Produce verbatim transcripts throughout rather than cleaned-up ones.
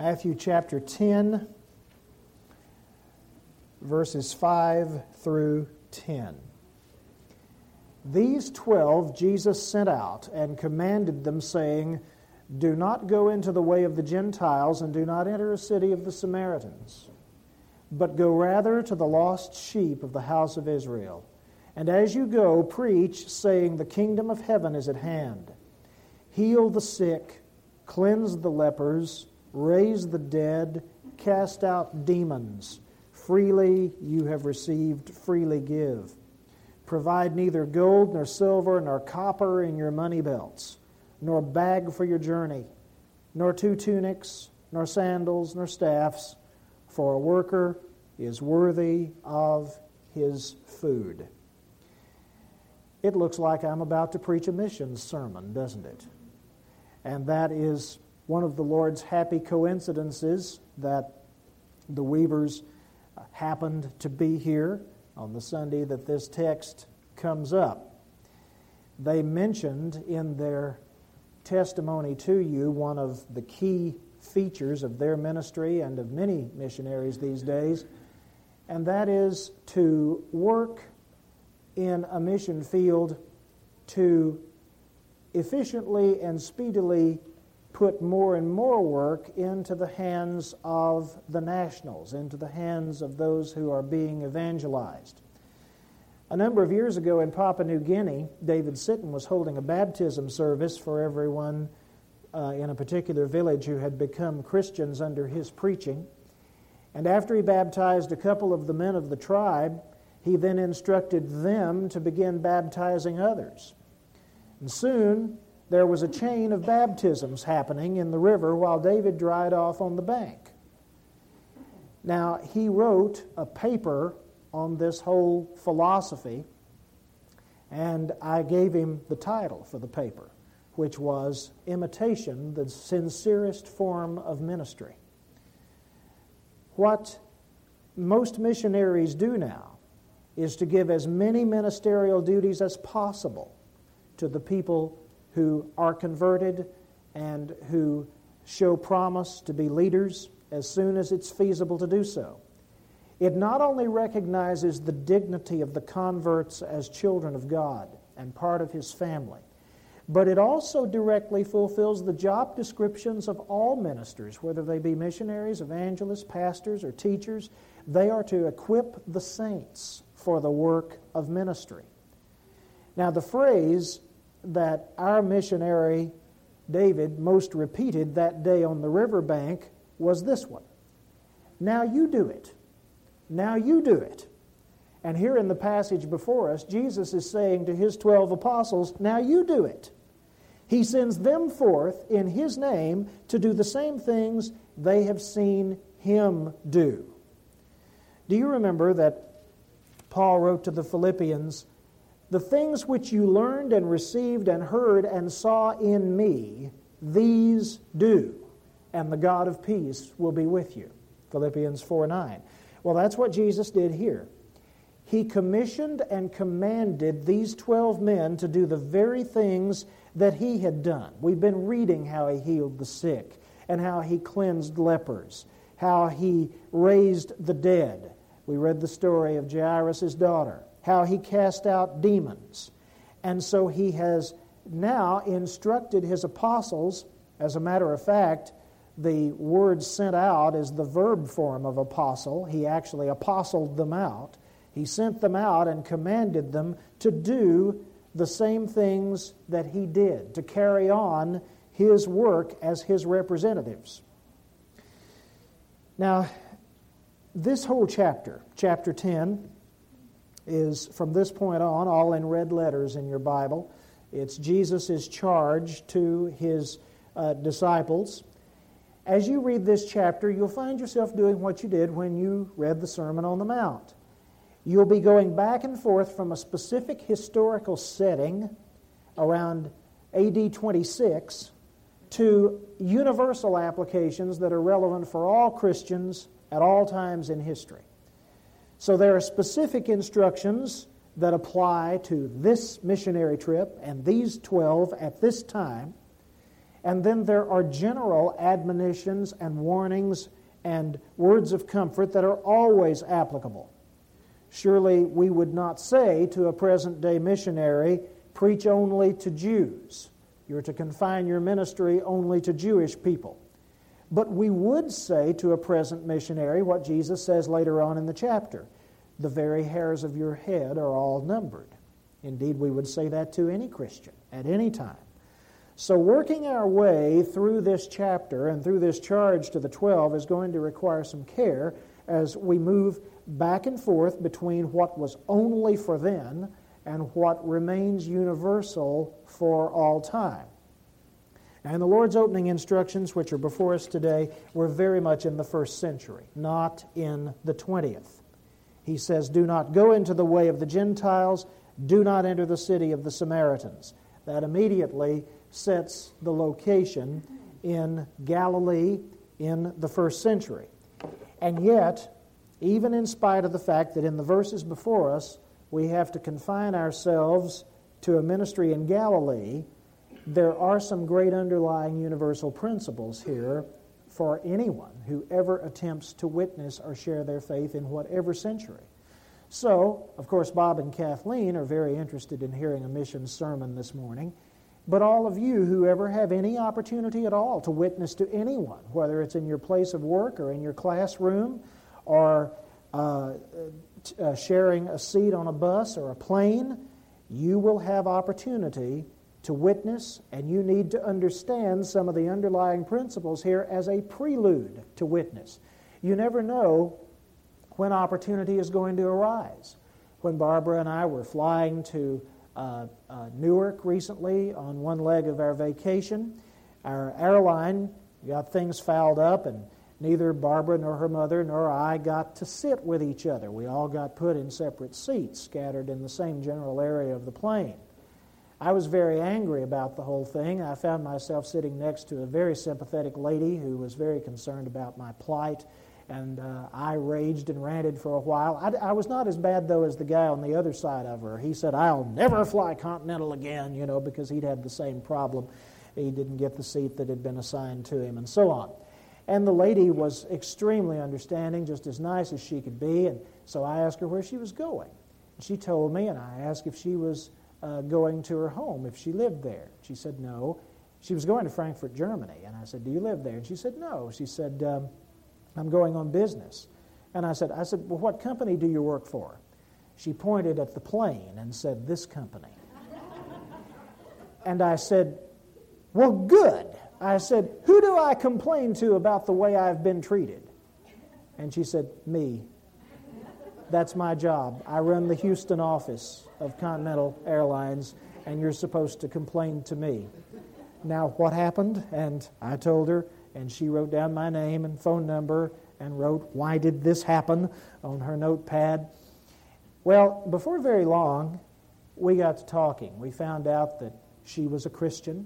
Matthew chapter ten, verses five through ten. These twelve Jesus sent out and commanded them, saying, Do not go into the way of the Gentiles, and do not enter a city of the Samaritans, but go rather to the lost sheep of the house of Israel. And as you go, preach, saying, The kingdom of heaven is at hand. Heal the sick, cleanse the lepers, raise the dead, cast out demons. Freely you have received, freely give. Provide neither gold nor silver nor copper in your money belts, nor bag for your journey, nor two tunics, nor sandals, nor staffs, for a worker is worthy of his food. It looks like I'm about to preach a missions sermon, doesn't it? And that is one of the Lord's happy coincidences that the Weavers happened to be here on the Sunday that this text comes up. They mentioned in their testimony to you one of the key features of their ministry and of many missionaries these days, and that is to work in a mission field to efficiently and speedily put more and more work into the hands of the nationals, into the hands of those who are being evangelized. A number of years ago in Papua New Guinea, David Sitton was holding a baptism service for everyone uh, in a particular village who had become Christians under his preaching. And after he baptized a couple of the men of the tribe, he then instructed them to begin baptizing others. And soon there was a chain of baptisms happening in the river while David dried off on the bank. Now, he wrote a paper on this whole philosophy, and I gave him the title for the paper, which was Imitation, the Sincerest Form of Ministry. What most missionaries do now is to give as many ministerial duties as possible to the people who are converted and who show promise to be leaders as soon as it's feasible to do so. It not only recognizes the dignity of the converts as children of God and part of His family, but it also directly fulfills the job descriptions of all ministers, whether they be missionaries, evangelists, pastors, or teachers. They are to equip the saints for the work of ministry. Now, the phrase that our missionary David most repeated that day on the riverbank was this one: Now you do it. Now you do it. And here in the passage before us, Jesus is saying to His twelve apostles, now you do it. He sends them forth in His name to do the same things they have seen Him do. Do you remember that Paul wrote to the Philippians, The things which you learned and received and heard and saw in me, these do, and the God of peace will be with you. Philippians four nine. Well, that's what Jesus did here. He commissioned and commanded these twelve men to do the very things that He had done. We've been reading how He healed the sick and how He cleansed lepers, how He raised the dead. We read the story of Jairus' daughter, how He cast out demons. And so He has now instructed His apostles. As a matter of fact, the word sent out is the verb form of apostle. He actually apostled them out. He sent them out and commanded them to do the same things that He did, to carry on His work as His representatives. Now, this whole chapter, chapter ten, is from this point on all in red letters in your Bible. It's Jesus' charge to His uh, disciples. As you read this chapter, you'll find yourself doing what you did when you read the Sermon on the Mount. You'll be going back and forth from a specific historical setting around A D twenty-six to universal applications that are relevant for all Christians at all times in history. So there are specific instructions that apply to this missionary trip and these twelve at this time. And then there are general admonitions and warnings and words of comfort that are always applicable. Surely we would not say to a present-day missionary, preach only to Jews. You're to confine your ministry only to Jewish people. But we would say to a present missionary what Jesus says later on in the chapter. The very hairs of your head are all numbered. Indeed, we would say that to any Christian at any time. So working our way through this chapter and through this charge to the twelve is going to require some care as we move back and forth between what was only for then and what remains universal for all time. And the Lord's opening instructions, which are before us today, were very much in the first century, not in the twentieth. He says, do not go into the way of the Gentiles, do not enter the city of the Samaritans. That immediately sets the location in Galilee in the first century. And yet, even in spite of the fact that in the verses before us, we have to confine ourselves to a ministry in Galilee, there are some great underlying universal principles here for anyone who ever attempts to witness or share their faith in whatever century. So, of course, Bob and Kathleen are very interested in hearing a mission sermon this morning, but all of you who ever have any opportunity at all to witness to anyone, whether it's in your place of work or in your classroom or uh, uh, sharing a seat on a bus or a plane, you will have opportunity to witness, and you need to understand some of the underlying principles here as a prelude to witness. You never know when opportunity is going to arise. When Barbara and I were flying to uh, uh, Newark recently on one leg of our vacation, our airline got things fouled up, and neither Barbara nor her mother nor I got to sit with each other. We all got put in separate seats, scattered in the same general area of the plane. I was very angry about the whole thing. I found myself sitting next to a very sympathetic lady who was very concerned about my plight, and uh, I raged and ranted for a while. I, I was not as bad, though, as the guy on the other side of her. He said, I'll never fly Continental again, you know, because he'd had the same problem. He didn't get the seat that had been assigned to him, and so on. And the lady was extremely understanding, just as nice as she could be, and so I asked her where she was going. She told me, and I asked if she was Uh, going to her home, if she lived there. She said no. She was going to Frankfurt, Germany. And I said, do you live there? And she said no. She said, um, I'm going on business. And I said, I said, well, what company do you work for? She pointed at the plane and said, this company. And I said, well, good. I said, who do I complain to about the way I've been treated? And she said, me. That's my job. I run the Houston office of Continental Airlines, and you're supposed to complain to me. Now, what happened? And I told her, and she wrote down my name and phone number and wrote, why did this happen, on her notepad. Well, before very long, we got to talking. We found out that she was a Christian,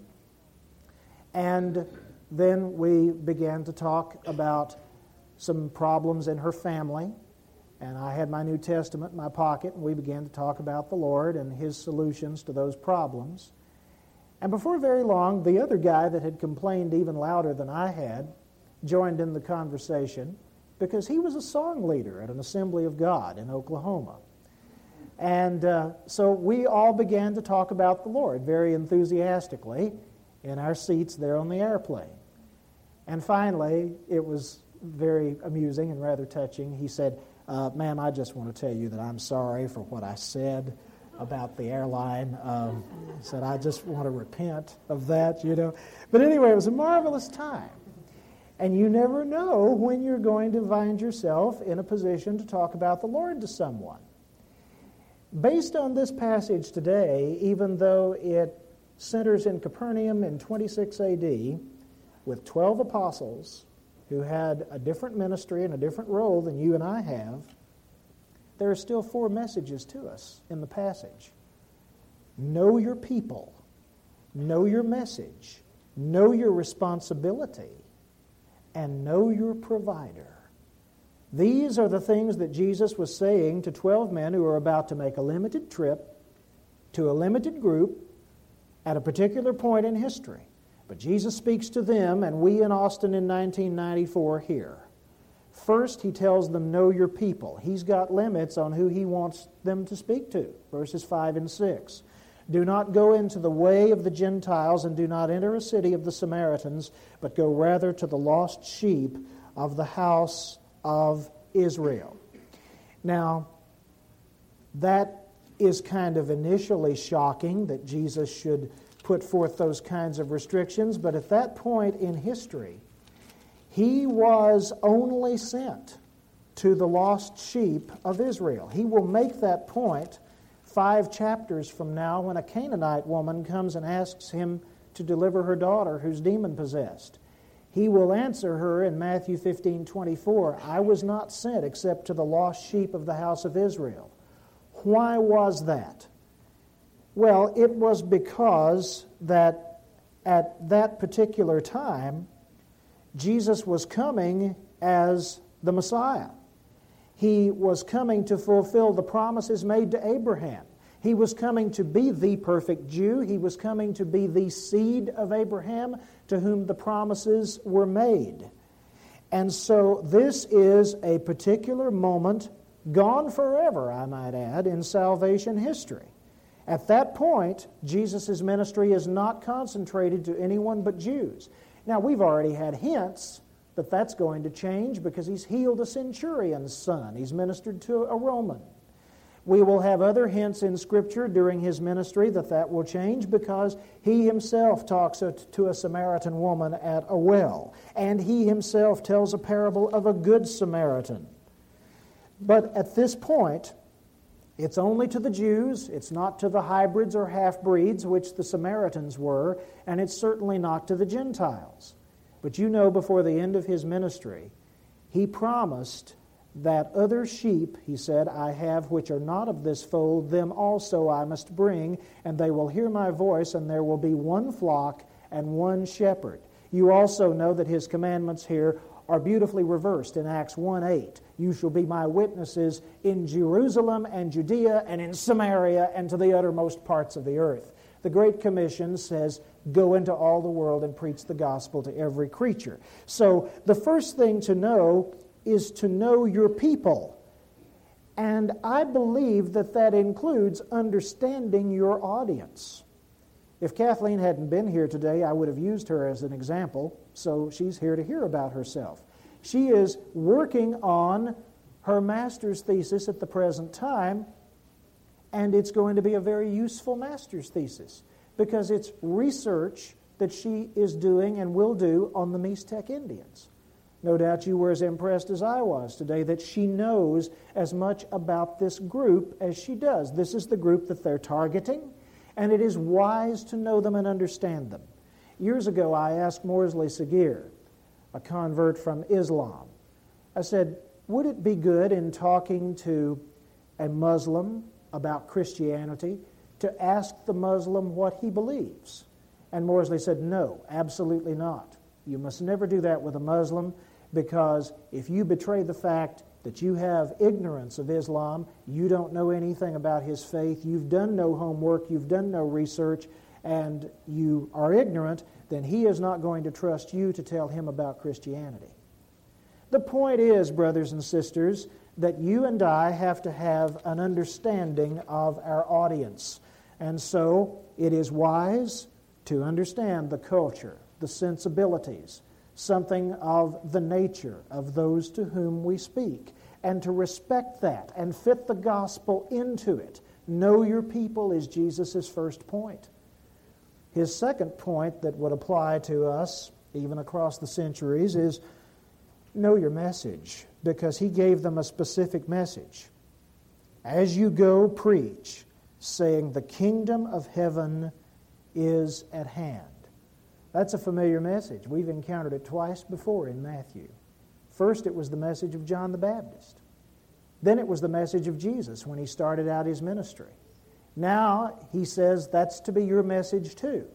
and then we began to talk about some problems in her family. And I had my New Testament in my pocket, and we began to talk about the Lord and His solutions to those problems. And before very long, the other guy that had complained even louder than I had joined in the conversation because he was a song leader at an Assembly of God in Oklahoma. And uh, so we all began to talk about the Lord very enthusiastically in our seats there on the airplane. And finally, it was very amusing and rather touching. He said, Uh, ma'am, I just want to tell you that I'm sorry for what I said about the airline. Um, he said, I just want to repent of that, you know. But anyway, it was a marvelous time. And you never know when you're going to find yourself in a position to talk about the Lord to someone. Based on this passage today, even though it centers in Capernaum in twenty-six A D with twelve apostles who had a different ministry and a different role than you and I have, there are still four messages to us in the passage. Know your people. Know your message. Know your responsibility. And know your provider. These are the things that Jesus was saying to twelve men who are about to make a limited trip to a limited group at a particular point in history. But Jesus speaks to them, and we in Austin in nineteen ninety-four hear. First, he tells them, know your people. He's got limits on who he wants them to speak to, verses five and six. Do not go into the way of the Gentiles, and do not enter a city of the Samaritans, but go rather to the lost sheep of the house of Israel. Now, that is kind of initially shocking that Jesus should put forth those kinds of restrictions, but at that point in history, he was only sent to the lost sheep of Israel. He will make that point five chapters from now when a Canaanite woman comes and asks him to deliver her daughter who's demon-possessed. He will answer her in Matthew fifteen twenty-four, I was not sent except to the lost sheep of the house of Israel. Why was that? Well, it was because that at that particular time, Jesus was coming as the Messiah. He was coming to fulfill the promises made to Abraham. He was coming to be the perfect Jew. He was coming to be the seed of Abraham to whom the promises were made. And so this is a particular moment, gone forever, I might add, in salvation history. At that point, Jesus' ministry is not concentrated to anyone but Jews. Now, we've already had hints that that's going to change because he's healed a centurion's son. He's ministered to a Roman. We will have other hints in Scripture during his ministry that that will change because he himself talks to a Samaritan woman at a well, and he himself tells a parable of a good Samaritan. But at this point, it's only to the Jews, it's not to the hybrids or half-breeds, which the Samaritans were, and it's certainly not to the Gentiles. But you know, before the end of his ministry, he promised that other sheep, he said, I have which are not of this fold, them also I must bring, and they will hear my voice, and there will be one flock and one shepherd. You also know that his commandments here are beautifully reversed in Acts one eight. You shall be my witnesses in Jerusalem and Judea and in Samaria and to the uttermost parts of the earth. The Great Commission says, go into all the world and preach the gospel to every creature. So the first thing to know is to know your people. And I believe that that includes understanding your audience. If Kathleen hadn't been here today, I would have used her as an example, so she's here to hear about herself. She is working on her master's thesis at the present time, and it's going to be a very useful master's thesis because it's research that she is doing and will do on the Mixtec Indians. No doubt you were as impressed as I was today that she knows as much about this group as she does. This is the group that they're targeting, and it is wise to know them and understand them. Years ago, I asked Morsley Sagir, a convert from Islam, I said, would it be good in talking to a Muslim about Christianity to ask the Muslim what he believes? And Morsley said, no, absolutely not. You must never do that with a Muslim because if you betray the fact that you have ignorance of Islam, you don't know anything about his faith, you've done no homework, you've done no research, and you are ignorant, then he is not going to trust you to tell him about Christianity. The point is, brothers and sisters, that you and I have to have an understanding of our audience. And so it is wise to understand the culture, the sensibilities, something of the nature of those to whom we speak, and to respect that and fit the gospel into it. Know your people is Jesus' first point. His second point that would apply to us, even across the centuries, is know your message, because he gave them a specific message. As you go, preach, saying, the kingdom of heaven is at hand. That's a familiar message. We've encountered it twice before in Matthew. First, it was the message of John the Baptist. Then it was the message of Jesus when he started out his ministry. Now, he says that's to be your message too.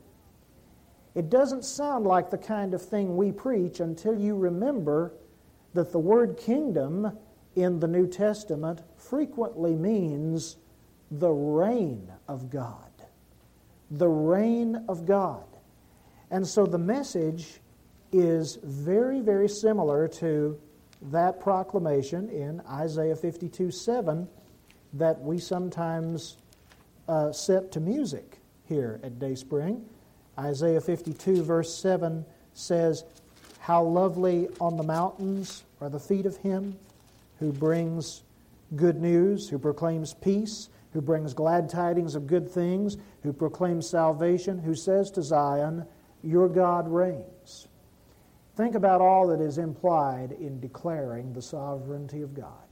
It doesn't sound like the kind of thing we preach until you remember that the word kingdom in the New Testament frequently means the reign of God. The reign of God. And so the message is very, very similar to that proclamation in Isaiah fifty-two seven that we sometimes uh, set to music here at Dayspring. Isaiah fifty-two verse seven says, "How lovely on the mountains are the feet of him who brings good news, who proclaims peace, who brings glad tidings of good things, who proclaims salvation, who says to Zion, your God reigns." Think about all that is implied in declaring the sovereignty of God.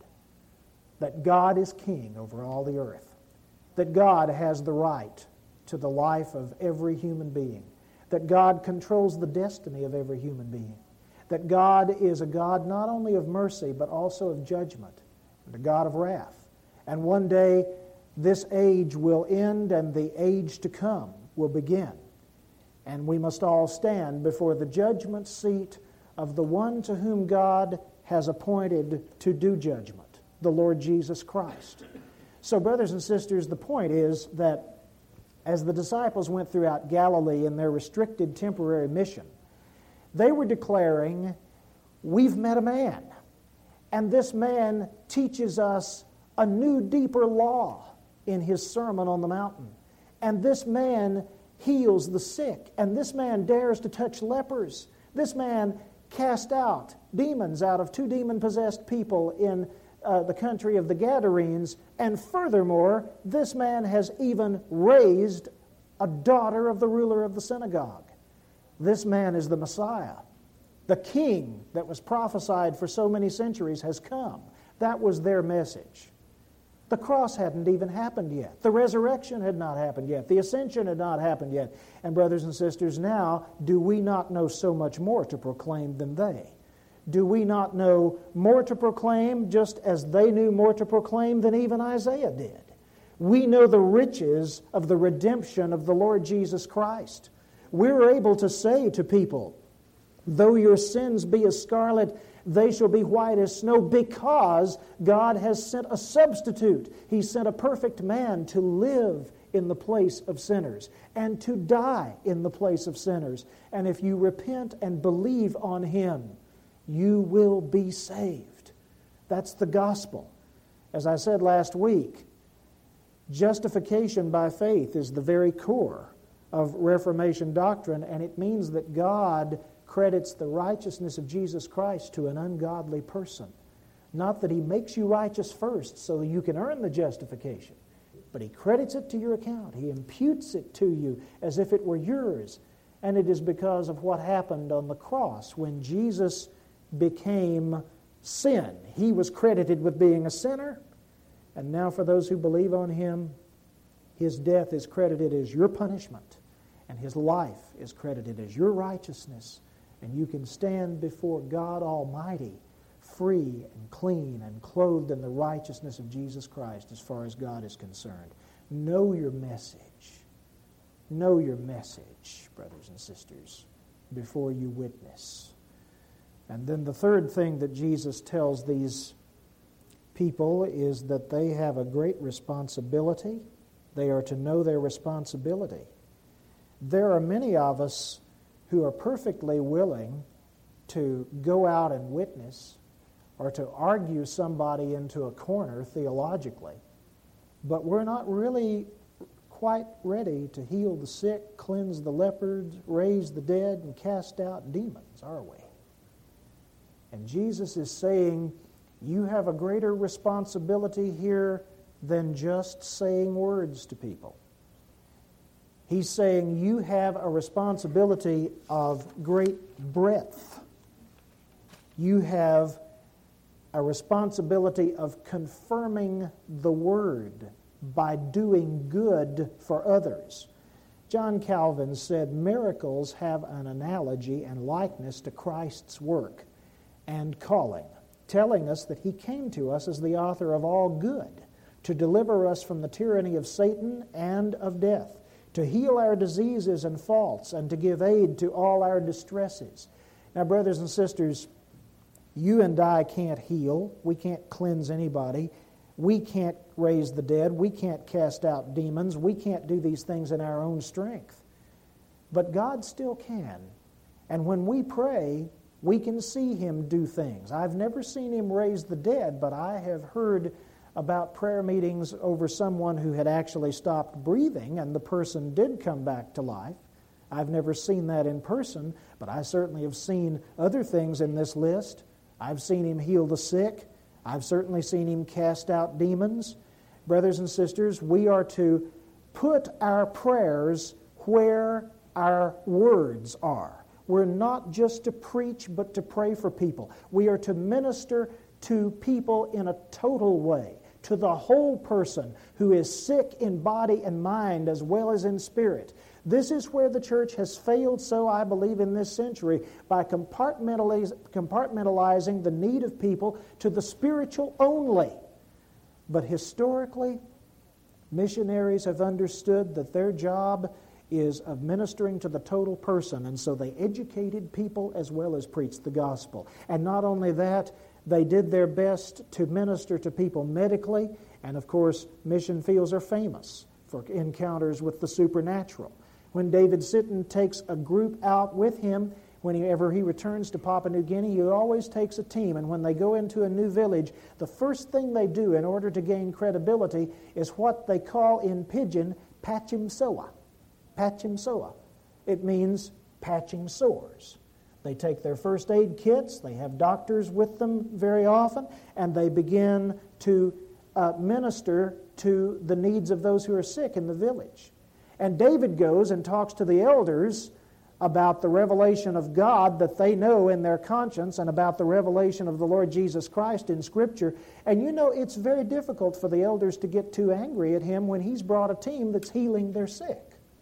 That God is king over all the earth. That God has the right to the life of every human being. That God controls the destiny of every human being. That God is a God not only of mercy, but also of judgment, and a God of wrath. And one day, this age will end and the age to come will begin. And we must all stand before the judgment seat of the one to whom God has appointed to do judgment, the Lord Jesus Christ. So, brothers and sisters, the point is that as the disciples went throughout Galilee in their restricted temporary mission, they were declaring, we've met a man, and this man teaches us a new, deeper law in his Sermon on the Mountain. And this man heals the sick, and this man dares to touch lepers. This man cast out demons out of two demon-possessed people in uh, the country of the Gadarenes, and furthermore, this man has even raised a daughter of the ruler of the synagogue. This man is the Messiah. The king that was prophesied for so many centuries has come. That was their message. The cross hadn't even happened yet. The resurrection had not happened yet. The ascension had not happened yet. And brothers and sisters, now, do we not know so much more to proclaim than they? Do we not know more to proclaim just as they knew more to proclaim than even Isaiah did? We know the riches of the redemption of the Lord Jesus Christ. We're able to say to people, though your sins be as scarlet, they shall be white as snow, because God has sent a substitute. He sent a perfect man to live in the place of sinners and to die in the place of sinners. And if you repent and believe on Him, you will be saved. That's the gospel. As I said last week, justification by faith is the very core of Reformation doctrine, and it means that God credits the righteousness of Jesus Christ to an ungodly person. Not that He makes you righteous first so that you can earn the justification, but He credits it to your account. He imputes it to you as if it were yours. And it is because of what happened on the cross when Jesus became sin. He was credited with being a sinner, and now for those who believe on Him, His death is credited as your punishment, and His life is credited as your righteousness. And you can stand before God Almighty free and clean and clothed in the righteousness of Jesus Christ as far as God is concerned. Know your message. Know your message, brothers and sisters, before you witness. And then the third thing that Jesus tells these people is that they have a great responsibility. They are to know their responsibility. There are many of us who are perfectly willing to go out and witness or to argue somebody into a corner theologically, but we're not really quite ready to heal the sick, cleanse the lepers, raise the dead, and cast out demons, are we? And Jesus is saying, you have a greater responsibility here than just saying words to people. He's saying you have a responsibility of great breadth. You have a responsibility of confirming the Word by doing good for others. John Calvin said, miracles have an analogy and likeness to Christ's work and calling, telling us that He came to us as the author of all good, to deliver us from the tyranny of Satan and of death, to heal our diseases and faults, and to give aid to all our distresses. Now, brothers and sisters, you and I can't heal. We can't cleanse anybody. We can't raise the dead. We can't cast out demons. We can't do these things in our own strength. But God still can. And when we pray, we can see Him do things. I've never seen Him raise the dead, but I have heard about prayer meetings over someone who had actually stopped breathing and the person did come back to life. I've never seen that in person, but I certainly have seen other things in this list. I've seen Him heal the sick. I've certainly seen Him cast out demons. Brothers and sisters, we are to put our prayers where our words are. We're not just to preach, but to pray for people. We are to minister to people in a total way, to the whole person who is sick in body and mind as well as in spirit. This is where the church has failed, so I believe, in this century, by compartmentaliz- compartmentalizing the need of people to the spiritual only. But historically, missionaries have understood that their job is of ministering to the total person, and so they educated people as well as preached the gospel. And not only that, they did their best to minister to people medically, and of course, mission fields are famous for encounters with the supernatural. When David Sitton takes a group out with him, whenever he returns to Papua New Guinea, he always takes a team, and when they go into a new village, the first thing they do in order to gain credibility is what they call in Pidgin, Patchim Soa. Patchim Soa. It means patching sores. They take their first aid kits, they have doctors with them very often, and they begin to uh, minister to the needs of those who are sick in the village. And David goes and talks to the elders about the revelation of God that they know in their conscience and about the revelation of the Lord Jesus Christ in Scripture. And you know, it's very difficult for the elders to get too angry at him when he's brought a team that's healing their sick.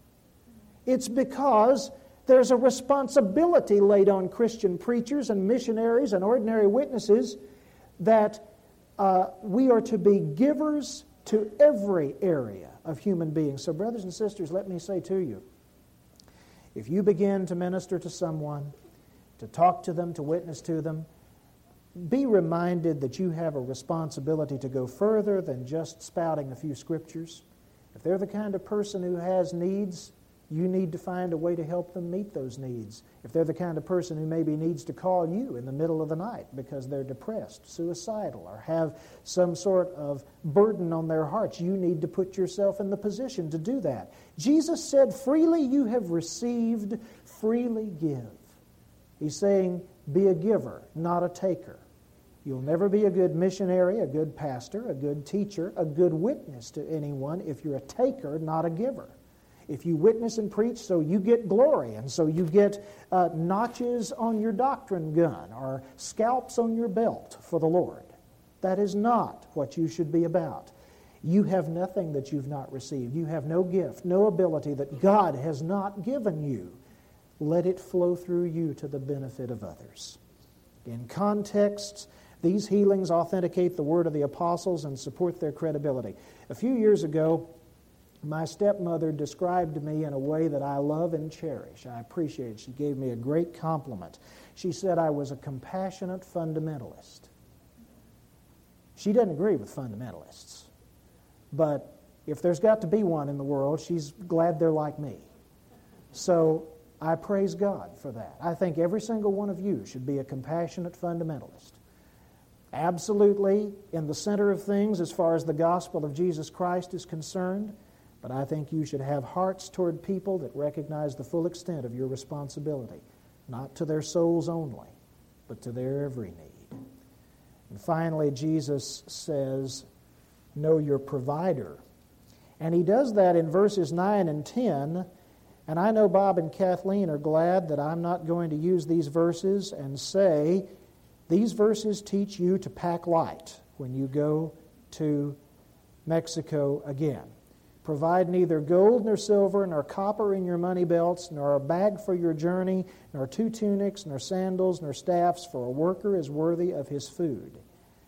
It's because there's a responsibility laid on Christian preachers and missionaries and ordinary witnesses that uh, we are to be givers to every area of human beings. So brothers and sisters, let me say to you, if you begin to minister to someone, to talk to them, to witness to them, be reminded that you have a responsibility to go further than just spouting a few scriptures. If they're the kind of person who has needs, you need to find a way to help them meet those needs. If they're the kind of person who maybe needs to call you in the middle of the night because they're depressed, suicidal, or have some sort of burden on their hearts, you need to put yourself in the position to do that. Jesus said, freely you have received, freely give. He's saying, be a giver, not a taker. You'll never be a good missionary, a good pastor, a good teacher, a good witness to anyone if you're a taker, not a giver. If you witness and preach so you get glory and so you get uh, notches on your doctrine gun or scalps on your belt for the Lord, that is not what you should be about. You have nothing that you've not received. You have no gift, no ability that God has not given you. Let it flow through you to the benefit of others. In context, these healings authenticate the word of the apostles and support their credibility. A few years ago, my stepmother described me in a way that I love and cherish. I appreciate it. She gave me a great compliment. She said I was a compassionate fundamentalist. She doesn't agree with fundamentalists. But if there's got to be one in the world, she's glad they're like me. So I praise God for that. I think every single one of you should be a compassionate fundamentalist. Absolutely in the center of things as far as the gospel of Jesus Christ is concerned. But I think you should have hearts toward people that recognize the full extent of your responsibility, not to their souls only, but to their every need. And finally, Jesus says, know your provider. And he does that in verses nine and ten. And I know Bob and Kathleen are glad that I'm not going to use these verses and say, these verses teach you to pack light when you go to Mexico again. Provide neither gold nor silver nor copper in your money belts, nor a bag for your journey, nor two tunics, nor sandals, nor staffs, for a worker is worthy of his food.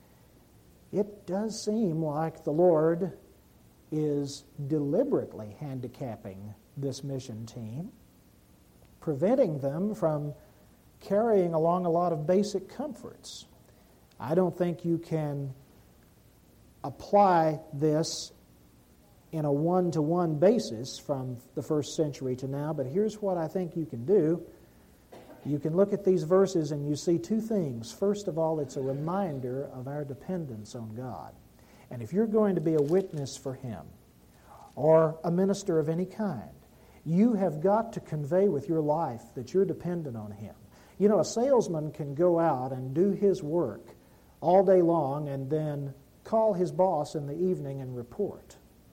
It does seem like the Lord is deliberately handicapping this mission team, preventing them from carrying along a lot of basic comforts. I don't think you can apply this in a one-to-one basis from the first century to now, but here's what I think you can do. You can look at these verses and you see two things. First of all, it's a reminder of our dependence on God. And if you're going to be a witness for Him or a minister of any kind, you have got to convey with your life that you're dependent on Him. You know, a salesman can go out and do his work all day long and then call his boss in the evening and report.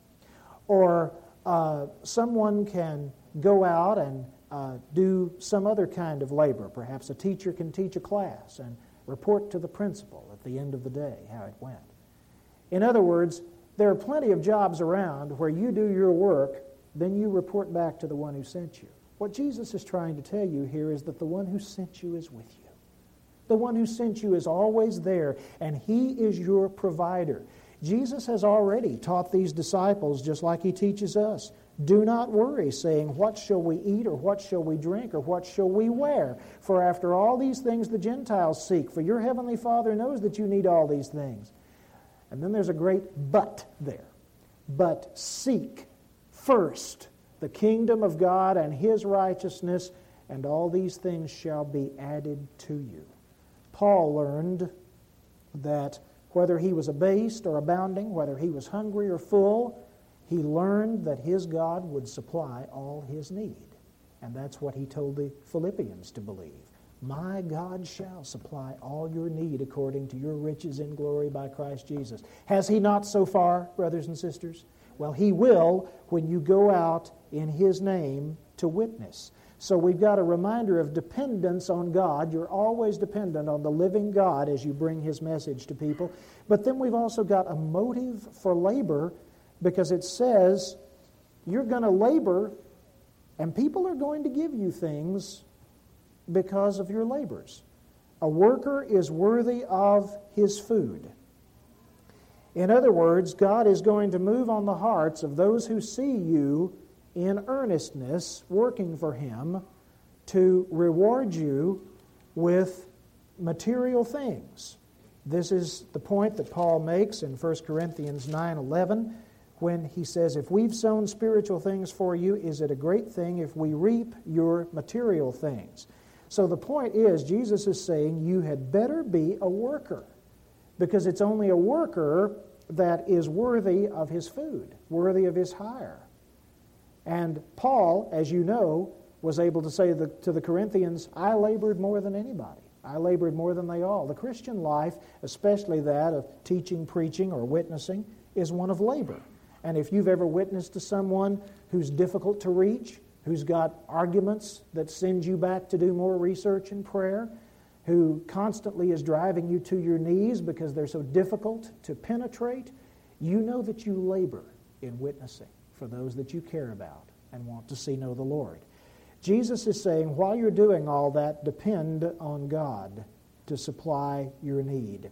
Or uh, someone can go out and uh, do some other kind of labor. Perhaps a teacher can teach a class and report to the principal at the end of the day how it went. In other words, there are plenty of jobs around where you do your work, then you report back to the one who sent you. What Jesus is trying to tell you here is that the one who sent you is with you. The one who sent you is always there, and He is your provider. Jesus has already taught these disciples, just like He teaches us, do not worry, saying, what shall we eat, or what shall we drink, or what shall we wear? For after all these things the Gentiles seek, for your heavenly Father knows that you need all these things. And then there's a great but there. But seek first the kingdom of God and His righteousness, and all these things shall be added to you. Paul learned that whether he was abased or abounding, whether he was hungry or full, he learned that his God would supply all his need. And that's what he told the Philippians to believe. My God shall supply all your need according to your riches in glory by Christ Jesus. Has He not so far, brothers and sisters? Well, He will when you go out in His name to witness. So we've got a reminder of dependence on God. You're always dependent on the living God as you bring His message to people. But then we've also got a motive for labor, because it says you're going to labor and people are going to give you things because of your labors. A worker is worthy of his food. In other words, God is going to move on the hearts of those who see you in earnestness, working for Him, to reward you with material things. This is the point that Paul makes in First Corinthians nine eleven, when he says, if we've sown spiritual things for you, is it a great thing if we reap your material things? So the point is, Jesus is saying you had better be a worker, because it's only a worker that is worthy of his food, worthy of his hire. And Paul, as you know, was able to say the, to the Corinthians, I labored more than anybody. I labored more than they all. The Christian life, especially that of teaching, preaching, or witnessing, is one of labor. And if you've ever witnessed to someone who's difficult to reach, who's got arguments that send you back to do more research and prayer, who constantly is driving you to your knees because they're so difficult to penetrate, you know that you labor in witnessing for those that you care about and want to see know the Lord. Jesus is saying, while you're doing all that, depend on God to supply your need.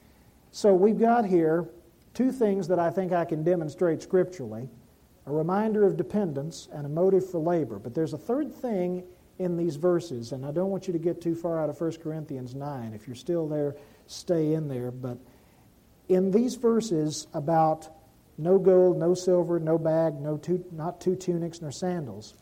So we've got here two things that I think I can demonstrate scripturally, a reminder of dependence and a motive for labor. But there's a third thing in these verses, and I don't want you to get too far out of First Corinthians nine. If you're still there, stay in there. But in these verses about no gold, no silver, no bag, no two, not two tunics nor sandals,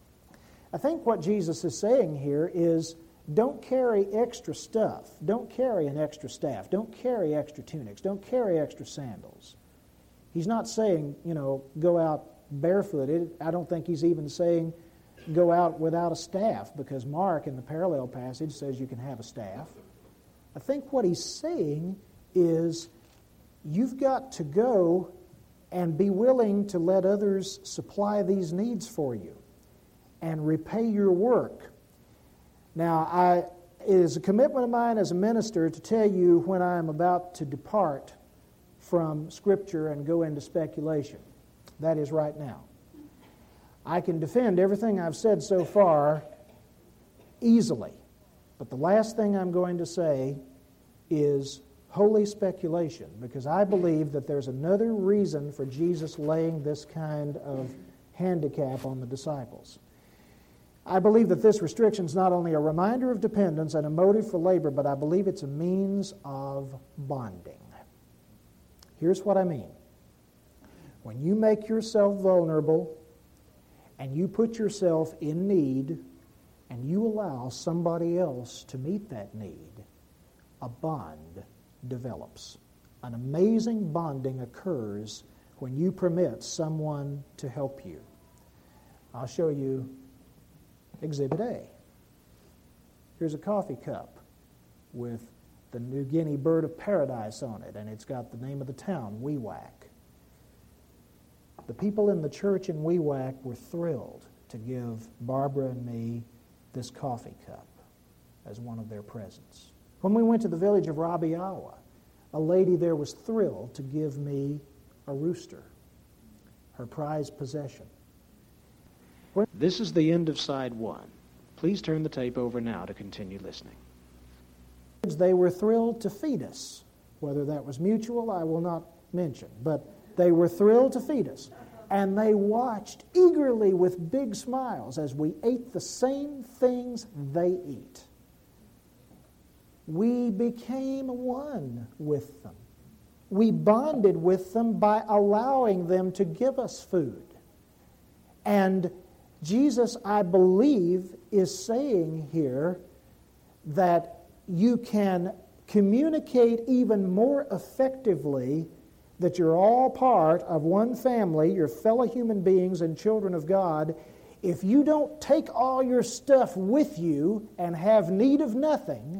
I think what Jesus is saying here is don't carry extra stuff. Don't carry an extra staff. Don't carry extra tunics. Don't carry extra sandals. He's not saying, you know, go out barefooted. I don't think he's even saying go out without a staff, because Mark in the parallel passage says you can have a staff. I think what he's saying is you've got to go and be willing to let others supply these needs for you and repay your work. Now, I, it is a commitment of mine as a minister to tell you when I am about to depart from Scripture and go into speculation. That is right now. I can defend everything I've said so far easily, but the last thing I'm going to say is holy speculation, because I believe that there's another reason for Jesus laying this kind of handicap on the disciples. I believe that this restriction is not only a reminder of dependence and a motive for labor, but I believe it's a means of bonding. Here's what I mean. When you make yourself vulnerable and you put yourself in need and you allow somebody else to meet that need, a bond develops. An amazing bonding occurs when you permit someone to help you. I'll show you Exhibit A. Here's a coffee cup with the New Guinea bird of paradise on it, and it's got the name of the town, Wewak. The people in the church in Wewak were thrilled to give Barbara and me this coffee cup as one of their presents. When we went to the village of Rabiawa, a lady there was thrilled to give me a rooster, her prized possession. This is the end of side one. Please turn the tape over now to continue listening. They were thrilled to feed us. Whether that was mutual, I will not mention, but they were thrilled to feed us. And they watched eagerly with big smiles as we ate the same things they eat. We became one with them. We bonded with them by allowing them to give us food. And Jesus, I believe, is saying here that you can communicate even more effectively that you're all part of one family, you're fellow human beings and children of God, if you don't take all your stuff with you and have need of nothing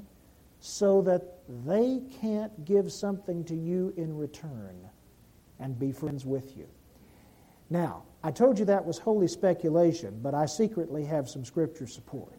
so that they can't give something to you in return and be friends with you. Now, I told you that was holy speculation, but I secretly have some scripture support.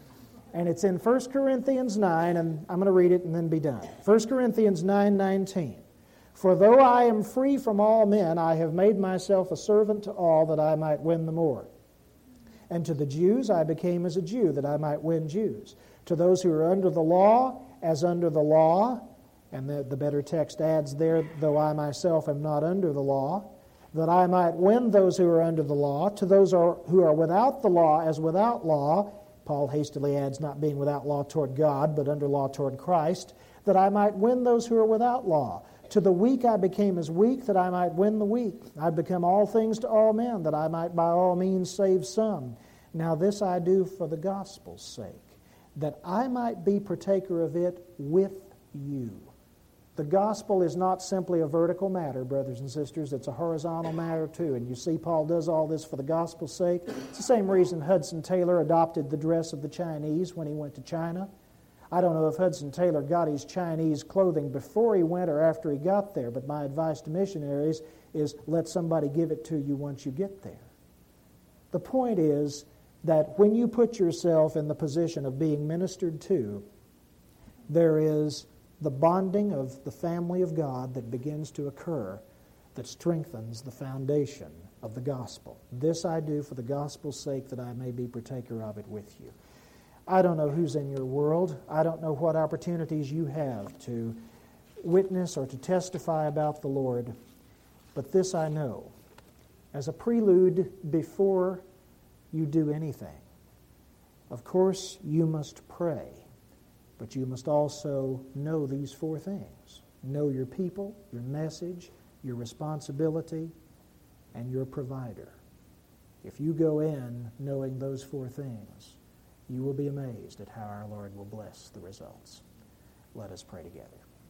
And it's in First Corinthians nine, and I'm going to read it and then be done. First Corinthians nine nineteen. For though I am free from all men, I have made myself a servant to all that I might win the more. And to the Jews I became as a Jew, that I might win Jews. To those who are under the law, as under the law, and the, the better text adds there, though I myself am not under the law, that I might win those who are under the law. To those are, who are without the law, as without law, Paul hastily adds, not being without law toward God, but under law toward Christ, that I might win those who are without law. To the weak I became as weak, that I might win the weak. I become all things to all men, that I might by all means save some. Now this I do for the gospel's sake, that I might be partaker of it with you. The gospel is not simply a vertical matter, brothers and sisters. It's a horizontal matter too. And you see Paul does all this for the gospel's sake. It's the same reason Hudson Taylor adopted the dress of the Chinese when he went to China. I don't know if Hudson Taylor got his Chinese clothing before he went or after he got there, but my advice to missionaries is let somebody give it to you once you get there. The point is that when you put yourself in the position of being ministered to, there is the bonding of the family of God that begins to occur that strengthens the foundation of the gospel. This I do for the gospel's sake, that I may be partaker of it with you. I don't know who's in your world. I don't know what opportunities you have to witness or to testify about the Lord. But this I know, as a prelude before you do anything, of course you must pray, but you must also know these four things. Know your people, your message, your responsibility, and your provider. If you go in knowing those four things, you will be amazed at how our Lord will bless the results. Let us pray together.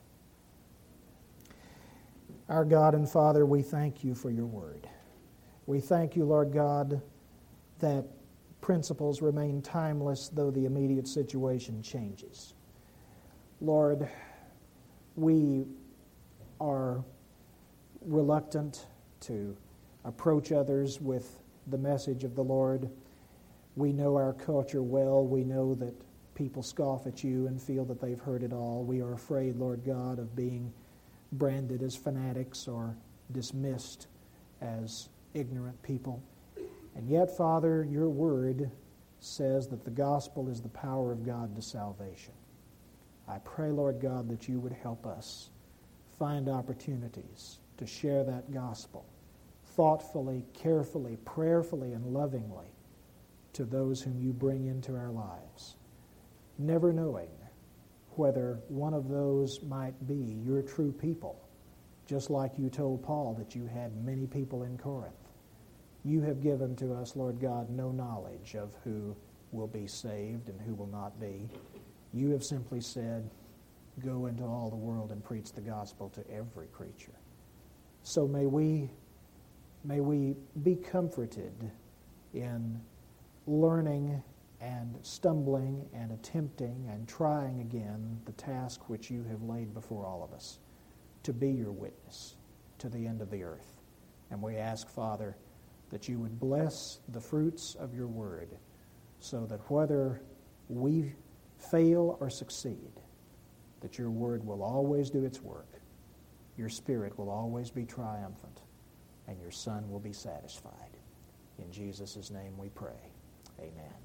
Our God and Father, we thank you for your word. We thank you, Lord God, that principles remain timeless though the immediate situation changes. Lord, we are reluctant to approach others with the message of the Lord. We know our culture well. We know that people scoff at you and feel that they've heard it all. We are afraid, Lord God, of being branded as fanatics or dismissed as ignorant people. And yet, Father, your word says that the gospel is the power of God to salvation. I pray, Lord God, that you would help us find opportunities to share that gospel thoughtfully, carefully, prayerfully, and lovingly to those whom you bring into our lives, never knowing whether one of those might be your true people just like you told Paul that you had many people in Corinth. You have given to us, Lord God, no knowledge of who will be saved and who will not be. You have simply said, go into all the world and preach the gospel to every creature. So may we, may we be comforted in learning and stumbling and attempting and trying again the task which you have laid before all of us, to be your witness to the end of the earth. And we ask, Father, that you would bless the fruits of your word, so that whether we fail or succeed, that your word will always do its work, your Spirit will always be triumphant, and your Son will be satisfied. In Jesus' name we pray. Amen.